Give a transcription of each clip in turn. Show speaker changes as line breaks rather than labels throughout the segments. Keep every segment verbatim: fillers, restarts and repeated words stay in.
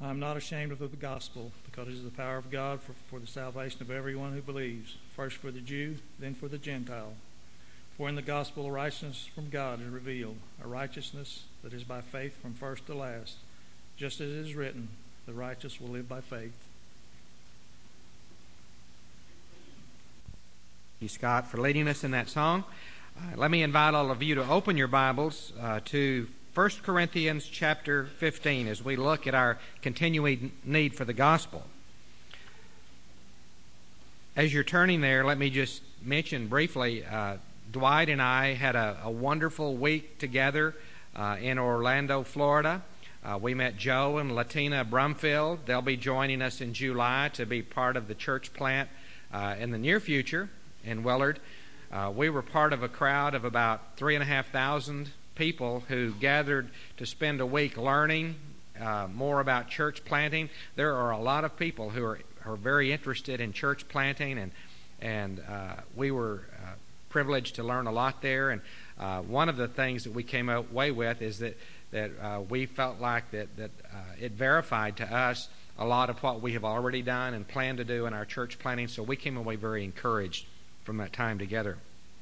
I am not ashamed of the gospel, because it is the power of God for, for the salvation of everyone who believes, first for the Jew, then for the Gentile. For in the gospel a righteousness from God is revealed, a righteousness that is by faith from first to last, just as it is written, the righteous will live by faith.
Thank you, Scott, for leading us in that song. Uh, let me invite all of you to open your Bibles uh, to First Corinthians chapter fifteen as we look at our continuing need for the gospel. As you're turning there, let me just mention briefly, uh, Dwight and I had a, a wonderful week together uh, in Orlando, Florida. Uh, we met Joe and Latina Brumfield. They'll be joining us in July to be part of the church plant uh, in the near future in Willard. Uh, we were part of a crowd of about three and a half thousand people who gathered to spend a week learning uh, more about church planting. There are a lot of people who are, are very interested in church planting, and and uh, we were uh, privileged to learn a lot there. And uh, one of the things that we came away with is that that uh, we felt like that that uh, it verified to us a lot of what we have already done and plan to do in our church planting. So we came away very encouraged from that time together.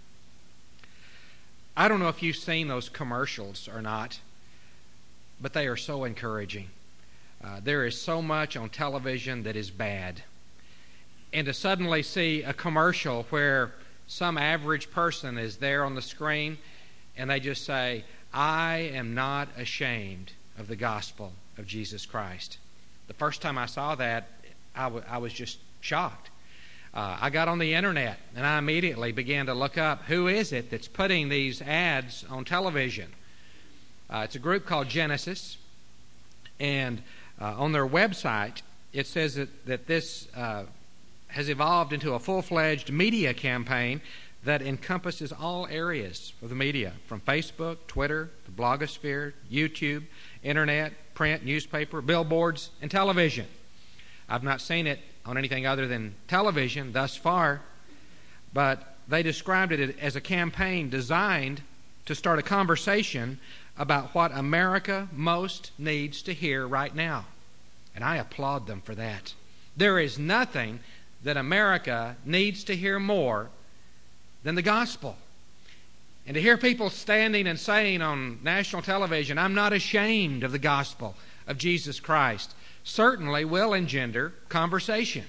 I don't know if you've seen those commercials or not, but they are so encouraging. Uh, there is so much on television that is bad. And to suddenly see a commercial where some average person is there on the screen and they just say, I am not ashamed of the gospel of Jesus Christ. The first time I saw that, I, w- I was just shocked. Uh, I got on the internet and I immediately began to look up who is it that's putting these ads on television. Uh, it's a group called Genesis, and uh, on their website it says that, that this uh, has evolved into a full-fledged media campaign that encompasses all areas of the media, from Facebook, Twitter, the blogosphere, YouTube, internet, print, newspaper, billboards, and television. I've not seen it on anything other than television thus far, but they described it as a campaign designed to start a conversation about what America most needs to hear right now. And I applaud them for that. There is nothing that America needs to hear more than the gospel. And to hear people standing and saying on national television, I'm not ashamed of the gospel of Jesus Christ, certainly will engender conversation.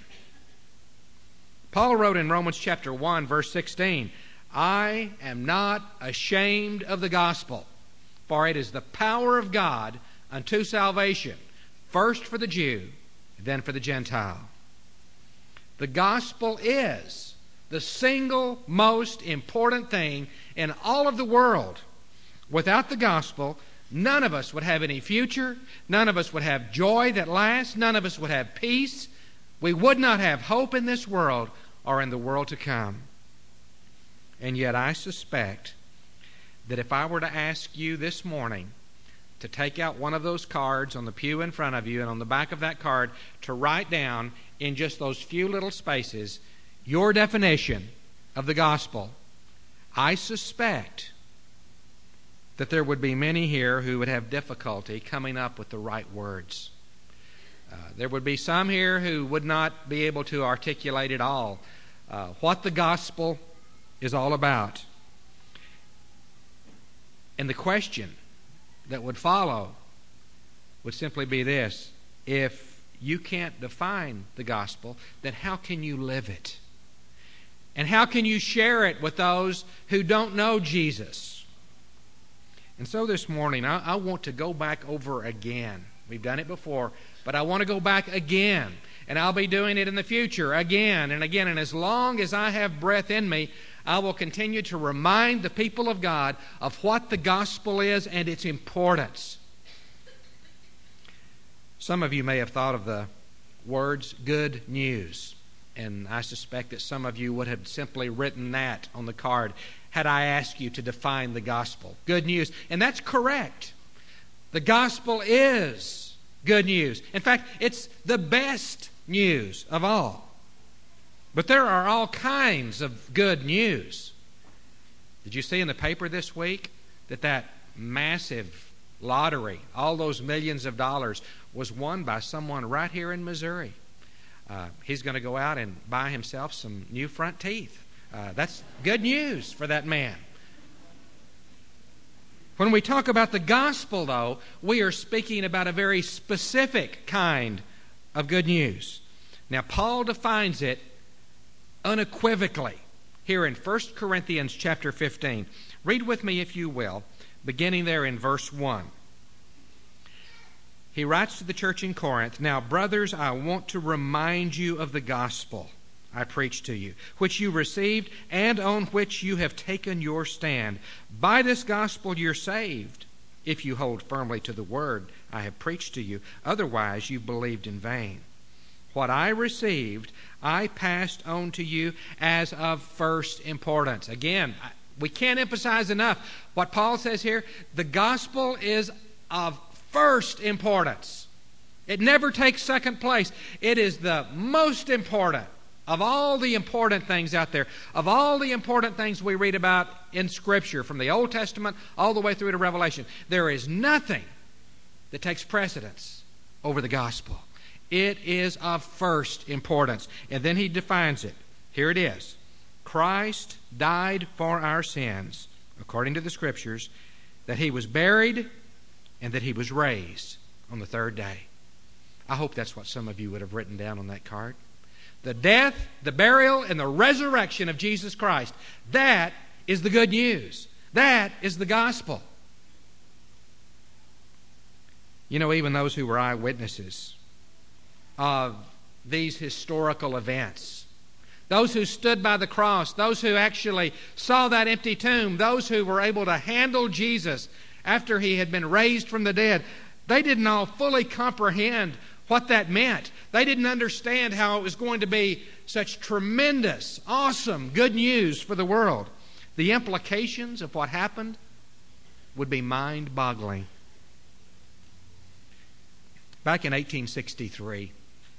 Paul wrote in Romans chapter one, verse sixteen, I am not ashamed of the gospel, for it is the power of God unto salvation, first for the Jew, then for the Gentile. The gospel is the single most important thing in all of the world. Without the gospel, none of us would have any future. None of us would have joy that lasts. None of us would have peace. We would not have hope in this world or in the world to come. And yet I suspect that if I were to ask you this morning to take out one of those cards on the pew in front of you, and on the back of that card to write down in just those few little spaces your definition of the gospel, I suspect that there would be many here who would have difficulty coming up with the right words. Uh, there would be some here who would not be able to articulate at all uh, what the gospel is all about. And the question that would follow would simply be this: if you can't define the gospel, then how can you live it? And how can you share it with those who don't know Jesus? And so this morning, I, I want to go back over again. We've done it before, but I want to go back again. And I'll be doing it in the future again and again. And as long as I have breath in me, I will continue to remind the people of God of what the gospel is and its importance. Some of you may have thought of the words good news. And I suspect that some of you would have simply written that on the card had I asked you to define the gospel. Good news. And that's correct. The gospel is good news. In fact, it's the best news of all. But there are all kinds of good news. Did you see in the paper this week that that massive lottery, all those millions of dollars, was won by someone right here in Missouri. Uh, he's going to go out and buy himself some new front teeth. Uh, that's good news for that man. When we talk about the gospel, though, we are speaking about a very specific kind of good news. Now, Paul defines it unequivocally here in First Corinthians chapter fifteen. Read with me, if you will, beginning there in verse one. He writes to the church in Corinth, "Now, brothers, I want to remind you of the gospel I preached to you, which you received and on which you have taken your stand. By this gospel you're saved, if you hold firmly to the word I have preached to you. Otherwise you believed in vain. What I received, I passed on to you as of first importance." Again, we can't emphasize enough what Paul says here. The gospel is of first importance. It never takes second place. It is the most important of all the important things out there, of all the important things we read about in Scripture, from the Old Testament all the way through to Revelation. There is nothing that takes precedence over the gospel. It is of first importance. And then he defines it. Here it is. Christ died for our sins, according to the Scriptures, that he was buried, and that he was raised on the third day. I hope that's what some of you would have written down on that card. The death, the burial, and the resurrection of Jesus Christ. That is the good news. That is the gospel. You know, even those who were eyewitnesses of these historical events, those who stood by the cross, those who actually saw that empty tomb, those who were able to handle Jesus after he had been raised from the dead, they didn't all fully comprehend what that meant. They didn't understand how it was going to be such tremendous, awesome, good news for the world. The implications of what happened would be mind-boggling. Back in eighteen sixty-three,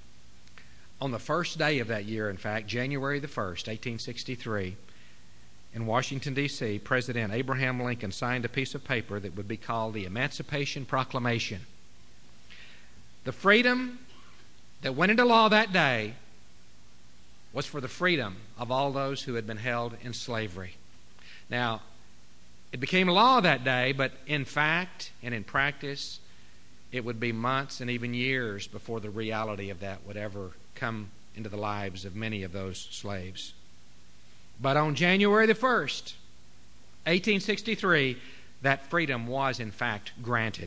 on the first day of that year, in fact, January the first, eighteen sixty-three, in Washington, D C, President Abraham Lincoln signed a piece of paper that would be called the Emancipation Proclamation. The freedom that went into law that day was for the freedom of all those who had been held in slavery. Now, it became law that day, but in fact and in practice, it would be months and even years before the reality of that would ever come into the lives of many of those slaves. But on January the first, eighteen sixty-three, that freedom was in fact granted.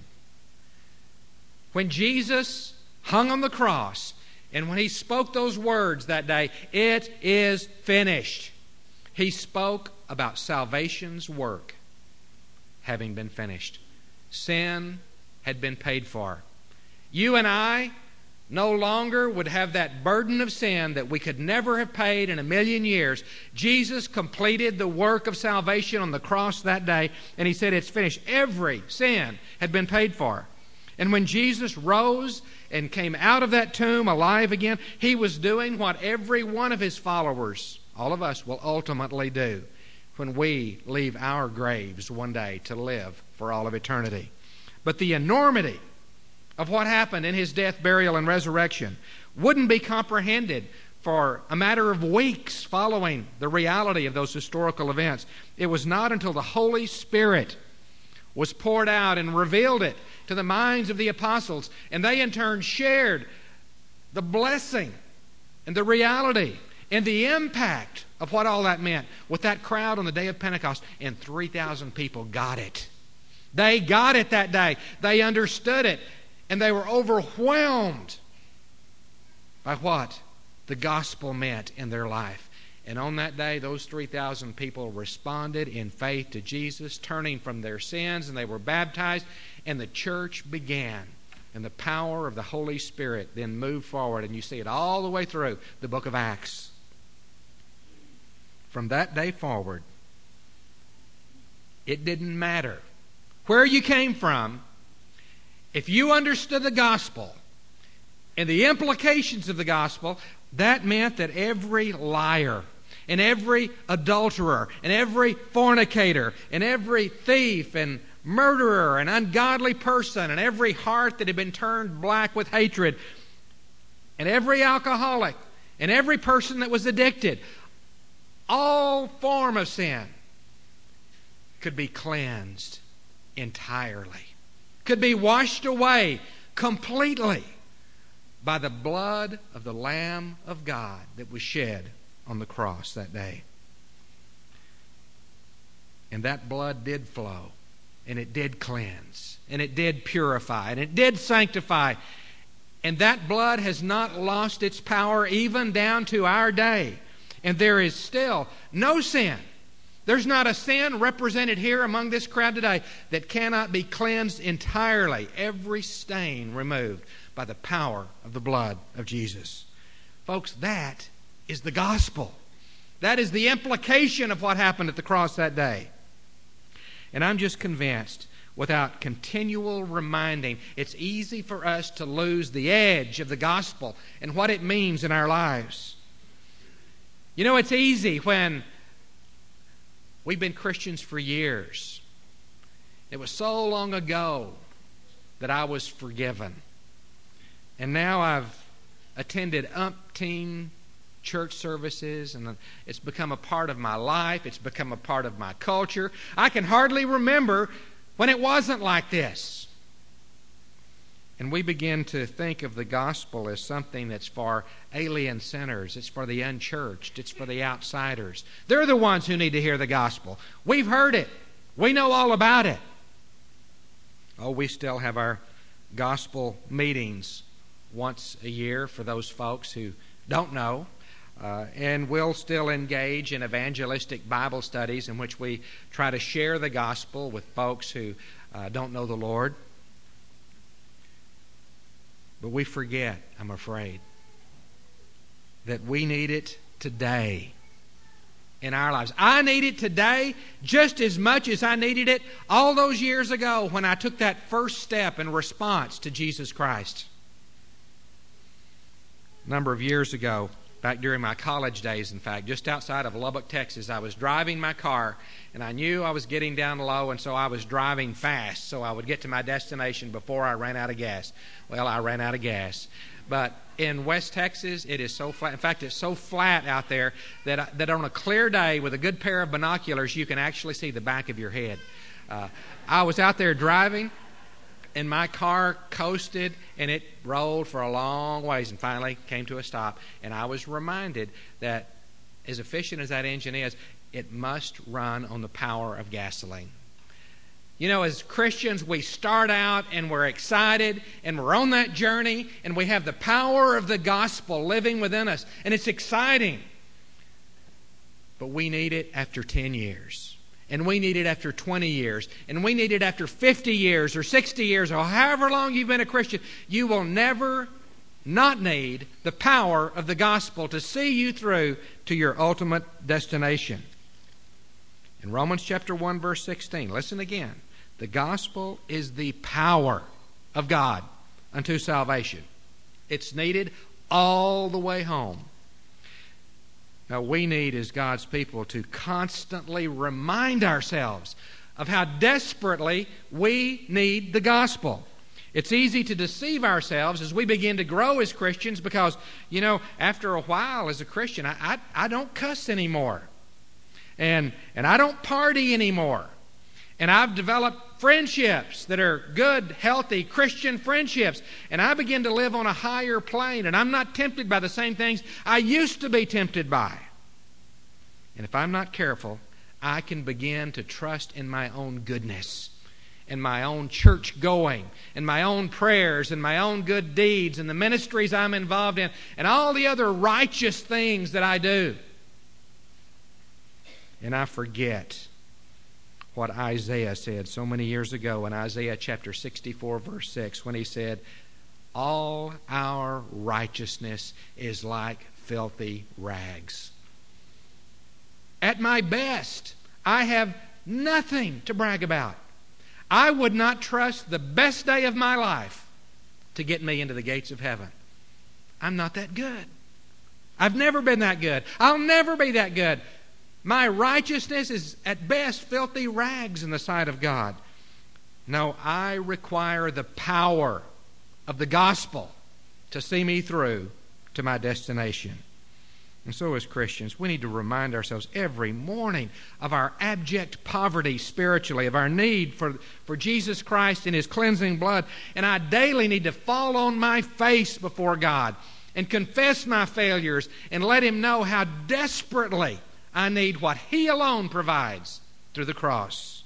When Jesus hung on the cross, and when he spoke those words that day, "It is finished," he spoke about salvation's work having been finished. Sin had been paid for. You and I no longer would have that burden of sin that we could never have paid in a million years. Jesus completed the work of salvation on the cross that day, and he said it's finished. Every sin had been paid for. And when Jesus rose and came out of that tomb alive again, he was doing what every one of his followers, all of us, will ultimately do when we leave our graves one day to live for all of eternity. But the enormity of what happened in his death, burial, and resurrection wouldn't be comprehended for a matter of weeks following the reality of those historical events. It was not until the Holy Spirit was poured out and revealed it to the minds of the apostles, and they in turn shared the blessing and the reality and the impact of what all that meant with that crowd on the day of Pentecost, and three thousand people got it. They got it that day. They understood it. And they were overwhelmed by what the gospel meant in their life. And on that day, those three thousand people responded in faith to Jesus, turning from their sins, and they were baptized, and the church began. And the power of the Holy Spirit then moved forward, and you see it all the way through the book of Acts. From that day forward, it didn't matter where you came from. If you understood the gospel and the implications of the gospel, that meant that every liar and every adulterer and every fornicator and every thief and murderer, an ungodly person, and every heart that had been turned black with hatred, and every alcoholic, and every person that was addicted, all form of sin could be cleansed entirely, could be washed away completely by the blood of the Lamb of God that was shed on the cross that day. And that blood did flow, and it did cleanse, and it did purify, and it did sanctify. And that blood has not lost its power even down to our day. And there is still no sin. There's not a sin represented here among this crowd today that cannot be cleansed entirely. Every stain removed by the power of the blood of Jesus. Folks, that is the gospel. That is the implication of what happened at the cross that day. And I'm just convinced, without continual reminding, it's easy for us to lose the edge of the gospel and what it means in our lives. You know, it's easy when we've been Christians for years. It was so long ago that I was forgiven. And now I've attended umpteen church services, and it's become a part of my life. It's become a part of my culture. I can hardly remember when it wasn't like this. And we begin to think of the gospel as something that's for alien sinners. It's for the unchurched. It's for the outsiders. They're the ones who need to hear the gospel. We've heard it. We know all about it. Oh, we still have our gospel meetings once a year for those folks who don't know. Uh, and we'll still engage in evangelistic Bible studies in which we try to share the gospel with folks who uh, don't know the Lord. But we forget, I'm afraid, that we need it today in our lives. I need it today just as much as I needed it all those years ago when I took that first step in response to Jesus Christ. A number of years ago, back during my college days, in fact, just outside of Lubbock, Texas, I was driving my car, and I knew I was getting down low, and so I was driving fast so I would get to my destination before I ran out of gas. Well, I ran out of gas. But in West Texas, it is so flat. In fact, it's so flat out there that, I, that on a clear day with a good pair of binoculars, you can actually see the back of your head. Uh, I was out there driving, and my car coasted, and it rolled for a long ways and finally came to a stop. And I was reminded that as efficient as that engine is, it must run on the power of gasoline. You know, as Christians, we start out and we're excited and we're on that journey and we have the power of the gospel living within us. And it's exciting. But we need it after ten years. And we need it after twenty years. And we need it after fifty years or sixty years or however long you've been a Christian. You will never not need the power of the gospel to see you through to your ultimate destination. In Romans chapter one, verse sixteen, listen again. The gospel is the power of God unto salvation. It's needed all the way home. Now, we need, as God's people, to constantly remind ourselves of how desperately we need the gospel. It's easy to deceive ourselves as we begin to grow as Christians because, you know, after a while as a Christian, I, I, I don't cuss anymore. And, and I don't party anymore. And I've developed friendships that are good, healthy Christian friendships. And I begin to live on a higher plane. And I'm not tempted by the same things I used to be tempted by. And if I'm not careful, I can begin to trust in my own goodness, in my own church going, in my own prayers, in my own good deeds, in the ministries I'm involved in, and all the other righteous things that I do. And I forget what Isaiah said so many years ago in Isaiah chapter sixty-four, verse six, when he said, all our righteousness is like filthy rags. At my best, I have nothing to brag about. I would not trust the best day of my life to get me into the gates of heaven. I'm not that good. I've never been that good. I'll never be that good. My righteousness is at best filthy rags in the sight of God. No, I require the power of the gospel to see me through to my destination. And so as Christians, we need to remind ourselves every morning of our abject poverty spiritually, of our need for, for Jesus Christ and His cleansing blood. And I daily need to fall on my face before God and confess my failures and let Him know how desperately I need what He alone provides through the cross.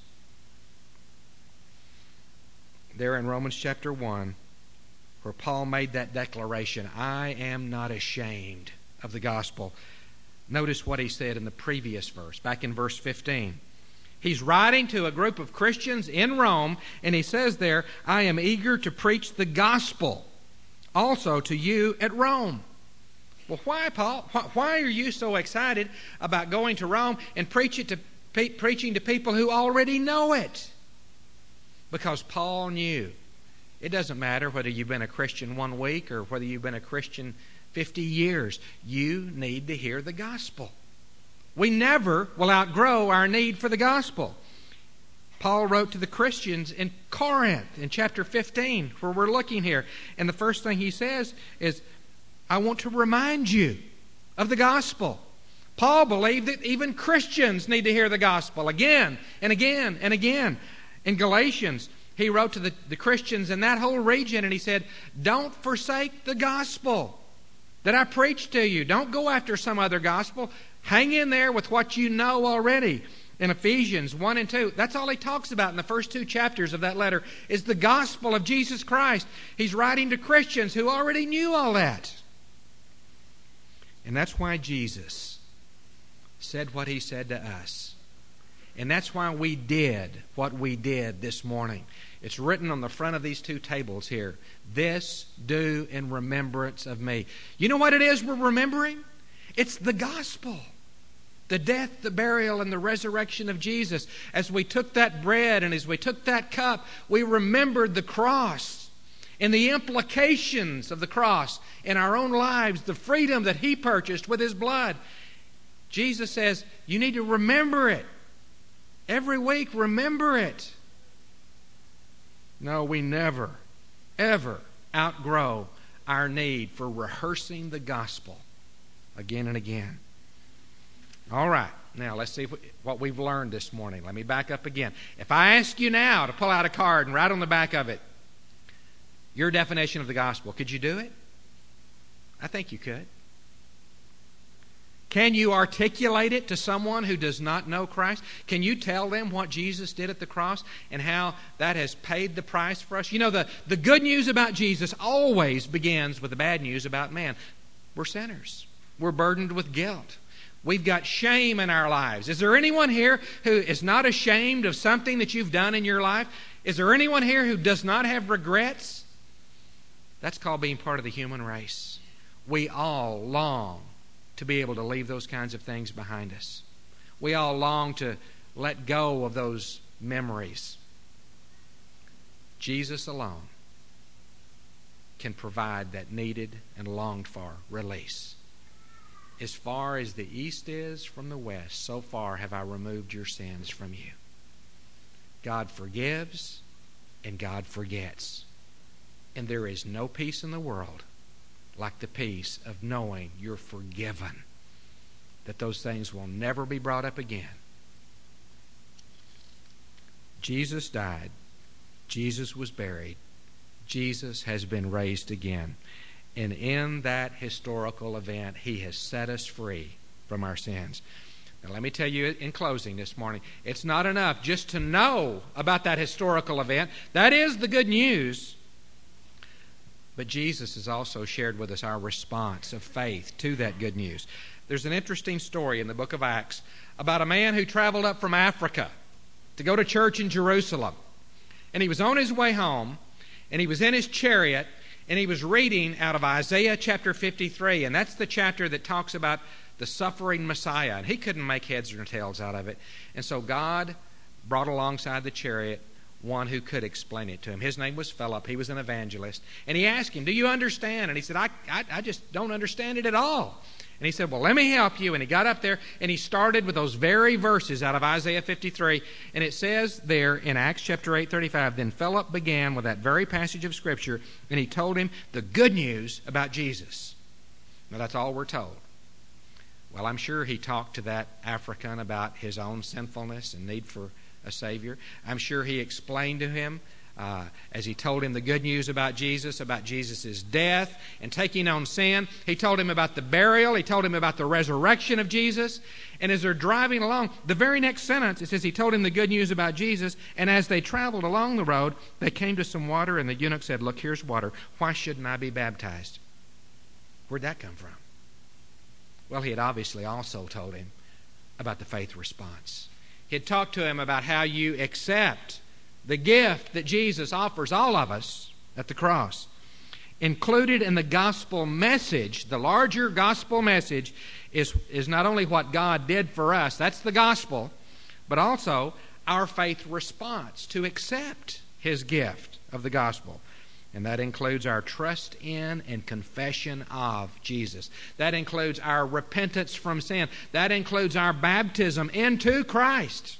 There in Romans chapter one, where Paul made that declaration, I am not ashamed of the gospel. Notice what he said in the previous verse, back in verse fifteen. He's writing to a group of Christians in Rome, and he says there, I am eager to preach the gospel also to you at Rome. Well, why, Paul? Why are you so excited about going to Rome and preach it to, pe- preaching to people who already know it? Because Paul knew it doesn't matter whether you've been a Christian one week or whether you've been a Christian fifty years. You need to hear the gospel. We never will outgrow our need for the gospel. Paul wrote to the Christians in Corinth in chapter fifteen, where we're looking here. And the first thing he says is, I want to remind you of the gospel. Paul believed that even Christians need to hear the gospel again and again and again. In Galatians, he wrote to the, the Christians in that whole region, and he said, don't forsake the gospel that I preached to you. Don't go after some other gospel. Hang in there with what you know already. In Ephesians one and two, that's all he talks about in the first two chapters of that letter, is the gospel of Jesus Christ. He's writing to Christians who already knew all that. And that's why Jesus said what He said to us. And that's why we did what we did this morning. It's written on the front of these two tables here. This do in remembrance of me. You know what it is we're remembering? It's the gospel. The death, the burial, and the resurrection of Jesus. As we took that bread and as we took that cup, we remembered the cross and the implications of the cross in our own lives, the freedom that He purchased with His blood. Jesus says, you need to remember it. Every week, remember it. No, we never, ever outgrow our need for rehearsing the gospel again and again. All right, now let's see what we've learned this morning. Let me back up again. If I ask you now to pull out a card and write on the back of it your definition of the gospel, could you do it? I think you could. Can you articulate it to someone who does not know Christ? Can you tell them what Jesus did at the cross and how that has paid the price for us? You know, the, the good news about Jesus always begins with the bad news about man. We're sinners. We're burdened with guilt. We've got shame in our lives. Is there anyone here who is not ashamed of something that you've done in your life? Is there anyone here who does not have regrets? That's called being part of the human race. We all long to be able to leave those kinds of things behind us. We all long to let go of those memories. Jesus alone can provide that needed and longed for release. As far as the east is from the west, so far have I removed your sins from you. God forgives and God forgets. And there is no peace in the world like the peace of knowing you're forgiven, that those things will never be brought up again. Jesus died. Jesus was buried. Jesus has been raised again. And in that historical event, He has set us free from our sins. Now, let me tell you in closing this morning, it's not enough just to know about that historical event. That is the good news. But Jesus has also shared with us our response of faith to that good news. There's an interesting story in the book of Acts about a man who traveled up from Africa to go to church in Jerusalem. And he was on his way home, and he was in his chariot, and he was reading out of Isaiah chapter fifty-three. And that's the chapter that talks about the suffering Messiah. And he couldn't make heads or tails out of it. And so God brought alongside the chariot one who could explain it to him. His name was Philip. He was an evangelist. And he asked him, do you understand? And he said, I, I, I just don't understand it at all. And he said, well, let me help you. And he got up there and he started with those very verses out of Isaiah fifty-three. And it says there in Acts chapter eight thirty-five, then Philip began with that very passage of Scripture, and he told him the good news about Jesus. Now that's all we're told. Well, I'm sure he talked to that African about his own sinfulness and need for a Savior. I'm sure he explained to him Uh, as he told him the good news about Jesus, about Jesus' death and taking on sin. He told him about the burial. He told him about the resurrection of Jesus. And as they're driving along, the very next sentence, it says he told him the good news about Jesus. And as they traveled along the road, they came to some water, and the eunuch said, look, here's water. Why shouldn't I be baptized? Where'd that come from? Well, he had obviously also told him about the faith response. He had talked to him about how you accept the gift that Jesus offers all of us at the cross. Included in the gospel message, the larger gospel message, is, is not only what God did for us, that's the gospel, but also our faith response to accept His gift of the gospel. And that includes our trust in and confession of Jesus. That includes our repentance from sin. That includes our baptism into Christ.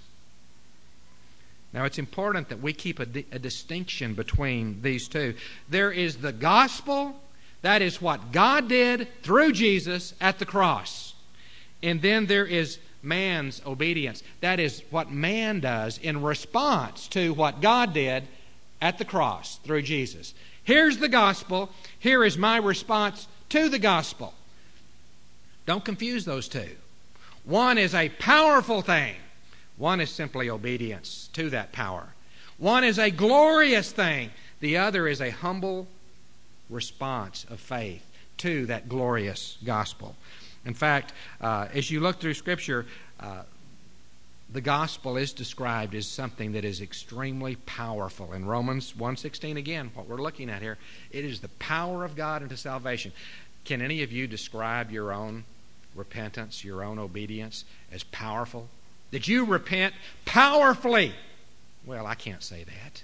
Now, it's important that we keep a, di- a distinction between these two. There is the gospel. That is what God did through Jesus at the cross. And then there is man's obedience. That is what man does in response to what God did at the cross through Jesus. Here's the gospel. Here is my response to the gospel. Don't confuse those two. One is a powerful thing. One is simply obedience to that power. One is a glorious thing. The other is a humble response of faith to that glorious gospel. In fact, uh, as you look through Scripture, uh, the gospel is described as something that is extremely powerful. In Romans one sixteen, again, what we're looking at here, it is the power of God unto salvation. Can any of you describe your own repentance, your own obedience as powerful? Did you repent powerfully? Well, I can't say that.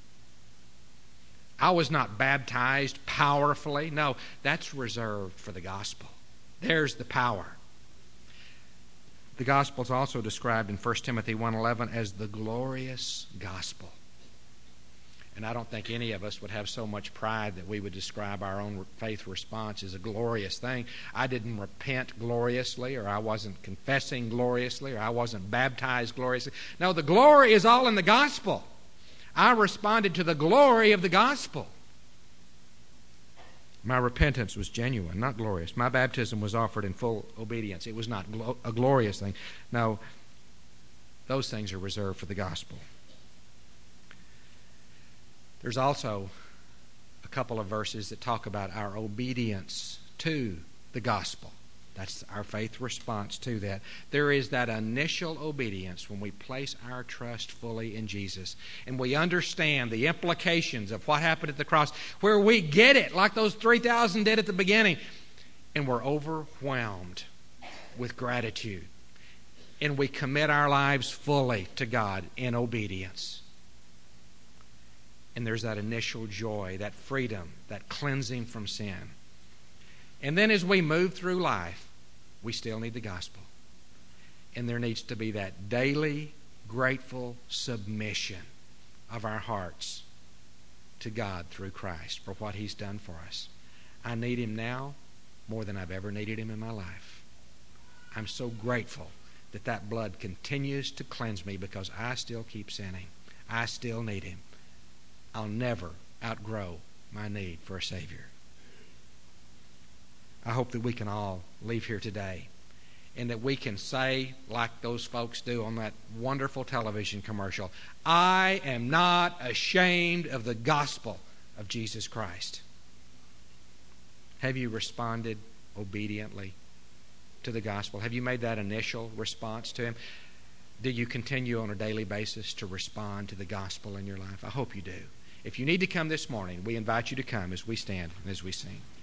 I was not baptized powerfully. No, that's reserved for the gospel. There's the power. The gospel is also described in First Timothy one eleven as the glorious gospel. And I don't think any of us would have so much pride that we would describe our own faith response as a glorious thing. I didn't repent gloriously, or I wasn't confessing gloriously, or I wasn't baptized gloriously. No, the glory is all in the gospel. I responded to the glory of the gospel. My repentance was genuine, not glorious. My baptism was offered in full obedience. It was not a glorious thing. No, those things are reserved for the gospel. There's also a couple of verses that talk about our obedience to the gospel. That's our faith response to that. There is that initial obedience when we place our trust fully in Jesus and we understand the implications of what happened at the cross, where we get it like those three thousand did at the beginning, and we're overwhelmed with gratitude. And we commit our lives fully to God in obedience. And there's that initial joy, that freedom, that cleansing from sin. And then as we move through life, we still need the gospel. And there needs to be that daily, grateful submission of our hearts to God through Christ for what He's done for us. I need Him now more than I've ever needed Him in my life. I'm so grateful that that blood continues to cleanse me because I still keep sinning. I still need Him. I'll never outgrow my need for a Savior. I hope that we can all leave here today and that we can say, like those folks do on that wonderful television commercial, I am not ashamed of the gospel of Jesus Christ. Have you responded obediently to the gospel? Have you made that initial response to Him? Do you continue on a daily basis to respond to the gospel in your life? I hope you do. If you need to come this morning, we invite you to come as we stand and as we sing.